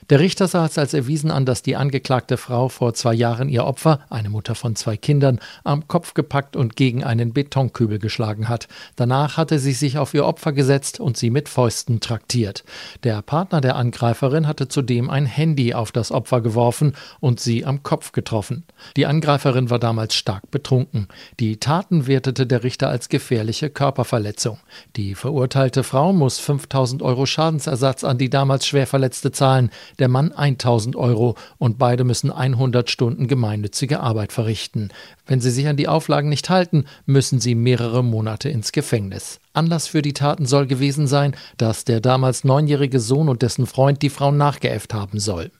Der Richter sah es als erwiesen an, dass die angeklagte Frau vor 2 Jahren ihr Opfer, eine Mutter von 2 Kindern, am Kopf gepackt und gegen einen Betonkübel geschlagen hat. Danach hatte sie sich auf ihr Opfer gesetzt und sie mit Fäusten traktiert. Der Partner der Angreiferin hatte zudem ein Handy auf das Opfer geworfen und sie am Kopf getroffen. Die Angreiferin war damals stark betrunken. Die Taten wertete der Richter als gefährliche Körperverletzung. Die verurteilte Frau muss 5.000 € Schadensersatz an die damals schwer Verletzte zahlen, der Mann 1.000 € und beide müssen 100 Stunden gemeinnützige Arbeit verrichten. Wenn sie sich an die Auflagen nicht halten, müssen sie mehrere Monate ins Gefängnis. Anlass für die Taten soll gewesen sein, dass der damals 9-jährige Sohn und dessen Freund die Frau nachgeäfft haben soll.